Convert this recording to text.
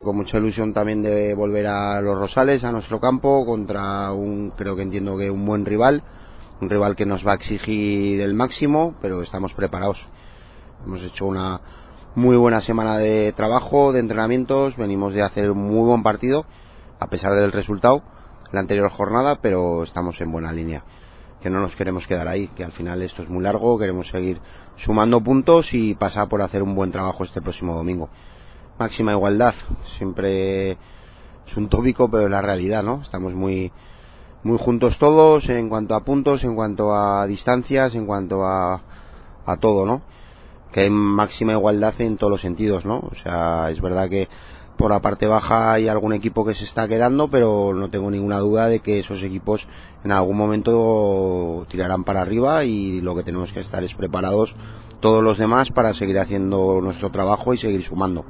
Con mucha ilusión también de volver a Los Rosales, a nuestro campo, contra creo que entiendo que un buen rival, un rival que nos va a exigir el máximo, pero estamos preparados. Hemos hecho una muy buena semana de trabajo, de entrenamientos, venimos de hacer un muy buen partido, a pesar del resultado, la anterior jornada, pero estamos en buena línea. Que no nos queremos quedar ahí, que al final esto es muy largo, queremos seguir sumando puntos y pasar por hacer un buen trabajo este próximo domingo. Máxima igualdad, siempre es un tópico, pero es la realidad, ¿no? Estamos muy juntos todos en cuanto a puntos, en cuanto a distancias, en cuanto a todo, ¿no? Que hay máxima igualdad en todos los sentidos, ¿no? O sea, es verdad que por la parte baja hay algún equipo que se está quedando, pero no tengo ninguna duda de que esos equipos en algún momento tirarán para arriba, y lo que tenemos que estar es preparados todos los demás para seguir haciendo nuestro trabajo y seguir sumando.